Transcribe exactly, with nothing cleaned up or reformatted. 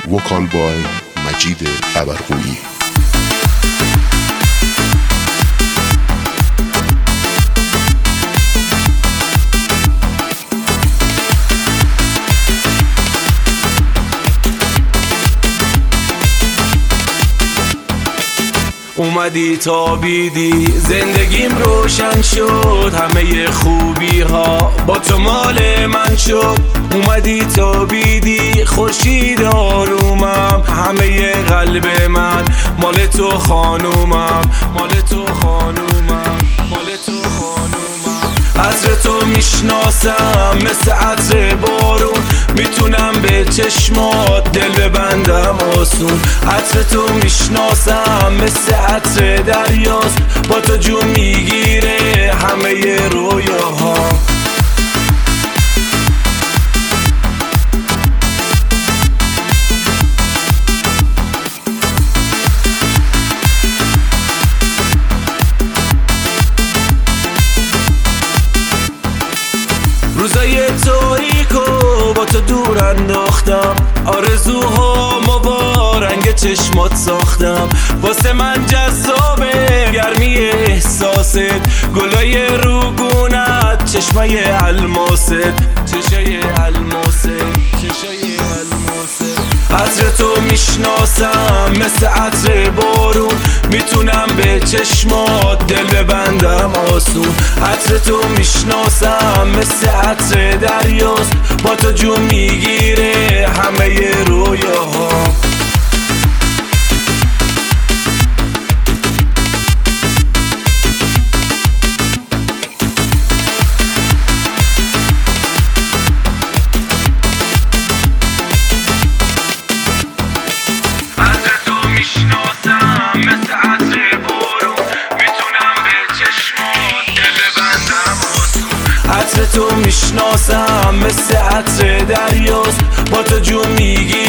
وکال بای مجید قبرقویی. اومدی تابیدی زندگیم روشن شد، همه خوبی ها با تو مال من شد. اومدی تابیدی خورشید آرومم، همه قلب من مال تو خانومم، مال تو خانومم، مال تو خانومم. عطر تو میشناسم مثل عطر بارون، میتونم به چشمات دل ببندم آسون. عطر تو میشناسم مثل عطر دریاست، با تو جون میگیره همه رویاها. روزای تاریکو با تو دور انداختم، آرزوهامو با رنگ چشمات ساختم. واسه من جذابه گرمی احساست، گلای روگونت چشمای الماست، چشای الماست، چشای الماست. عطر تو میشناسم مثل عطر بارون، میتونم به چشمات دل ببندم آسون. عطر تو میشناسم مثل عطر دریاست، با تو جون میگیره همه رویاها. عطر تو میشناسم مثل عطر دریاست، با تو جون میگی